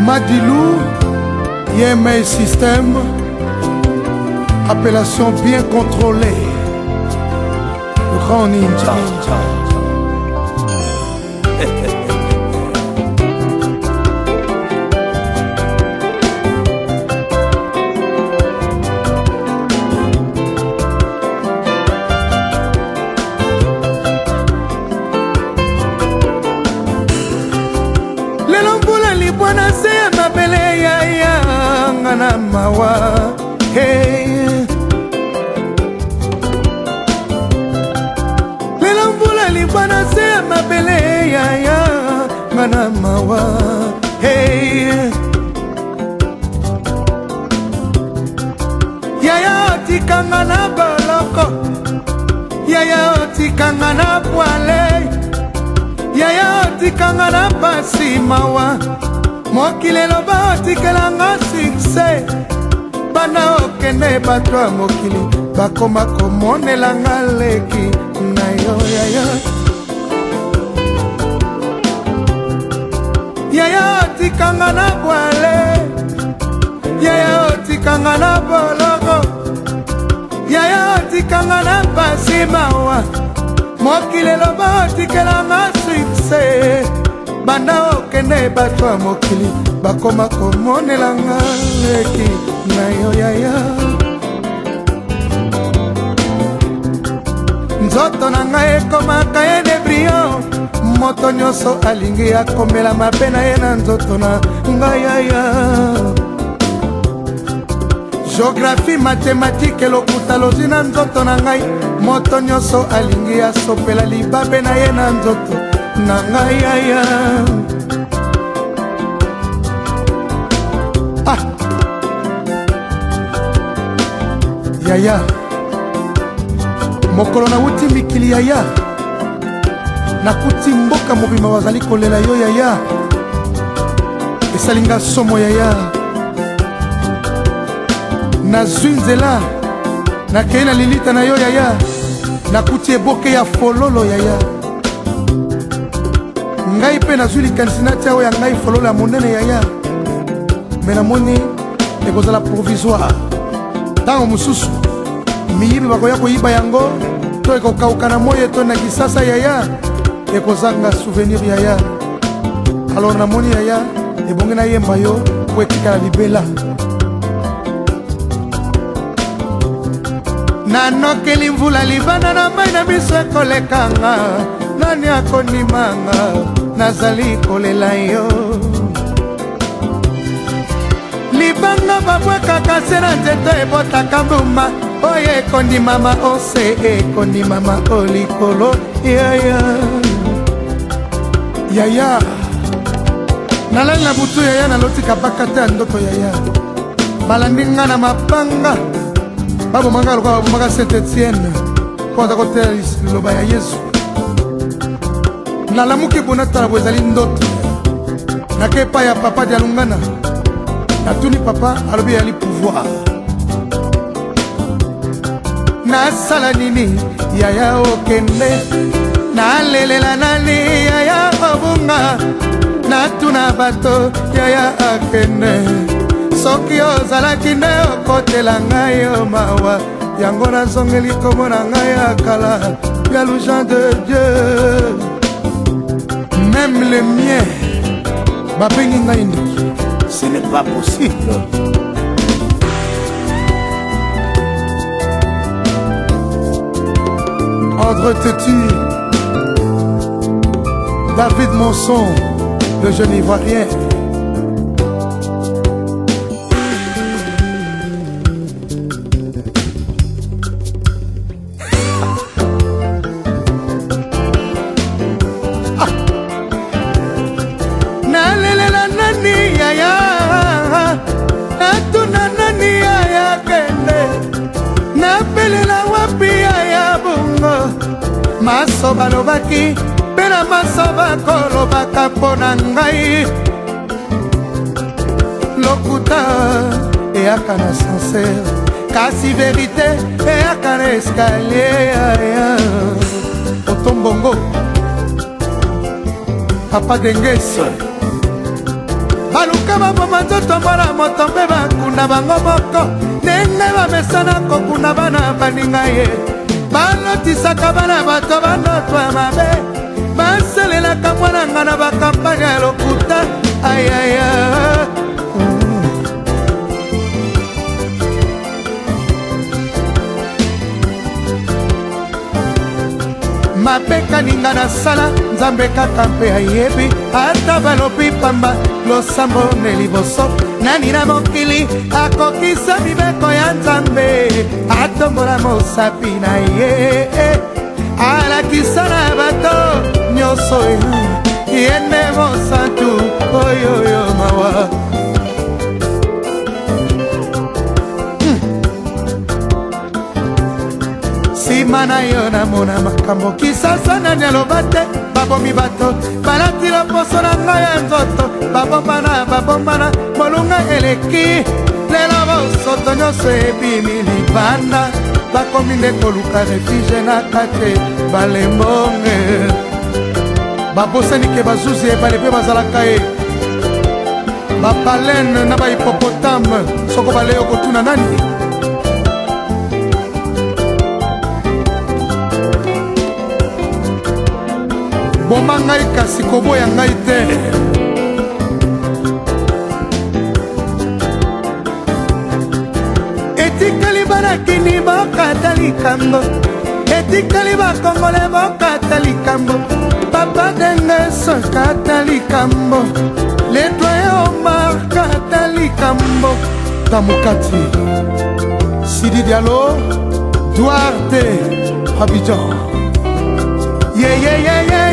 Madilou, Yemei Système, appellation bien contrôlée, le grand ninja. Bwana se mabele ya ngana mawa hey Lelo mbula li bwana se mabele ya ngana mawa hey Yaya tikanga na baloko Yaya tikanga na poale Yaya tikanga na pasi mawa Mokile loba otikelanga succès Bana okende batwa mokili Bakoma komonelanga leki na yo yaya Yaya otikanga na bwale Yaya otikanga na boloko Yaya otikanga na pasi mawa Mokile loba otikelanga succès Banda okende batwa mokili Bakoma komonelanga leki na yo yaya Nzoto na ngai ekomaka ye de brillant Moto nyonso alingi akomela mabe na ye na nzoto na ngai yaya Géographie, mathématique elokuta lozi na nzoto na ngai Moto nyonso alingi asopela libabe na ye na nzoto Nanga yaya Ah Yaya Mokolo na wuti mikili yaya Nakuti mboka mobima wazali kolela yo yaya Esalinga somo yaya Nazwi nzela Nakei na lilita na yo yaya Nakuti eboke ya fololo yaya Ngai pe nazwi likanisi natia oyo ya ngai fololo ya monene yaya Me namoni ekozala provisoire Ntango mosusu miyibi bakoya koyiba yango To ekokauka na moye to na kisasa yaya Ekozanga souvenir yaya Alors namoni yaya ebongi na yemba yo Po etikala libela Nanokeli mvula libanda na mai na biso ekolekanga Nani akondimanga nazali kolela yo Libanga babwekaka se na nzeto ebotaka mbuma Oyo ekondimama ose ekondimama olikolo yaya Yaya Nalanga butu yaya nalotika bakata ya ndoto yaya Balandinga na mapanga Babomanga lokwa babomanga Saint-Etienne Po aza kotela liloba ya Yesu Nalamuki bonatala bwezali ndoto Nakepa ya papa dia lungana Natuni papa alobi yali pouvoir Nasala nini yaya okende Nalelela nani yaya obunga Natuna bato yaya akende Soki ozalaki nde okotela ngai yo mawa Yango nazongeli kombo na ngai akala Ya loujan de Dieu Même le mien Babengi ngai ndeki Ce n'est pas possible André Tétu David Monson Le jeune ivoirien Maso balobaki Pena maso bakolobaka pona ngai Lokuta eyaka na sincère Kasi vérité eyaka na escalier Otombongo Papa Dengues baluka baboma nzoto mwana moto mpe bakunda bango moko ndenge bamesana kokunda bana baninga ye balotisaka bana bato banotwa mabe basalelaka mwana nga na bakampagne ya lokuta ayaya mapeka ninga na sala nzambe kaka mpe ayebi ata balobi pamba losambo ne liboso nani na mokili akokisa mibeko ya nzambe atombola mosapi na ye alakisa na bato nyonso yende mosantu oyoyo mawa sima na yo namona makambo kisasa nani aloba te babomi bato balati loposo na ngai ya nzoto babombana molunga eleki lelo bosoto nyonso ebimi libanda bakomi nde koluka refuge na kate balembonge babosani ke bazuzi ebale mpe bazalaka ye bapalene na bahipopotame soko baleyo kotuna nani boma ngai kasi koboya ngai te etikali banakini bokata likambo etikali bakongole bokata likambo papa dengeso kata likambo ledwaye omar kata likambo tamukati Sidi Diallo Duarte Abidjan yeah yeah yeah yeah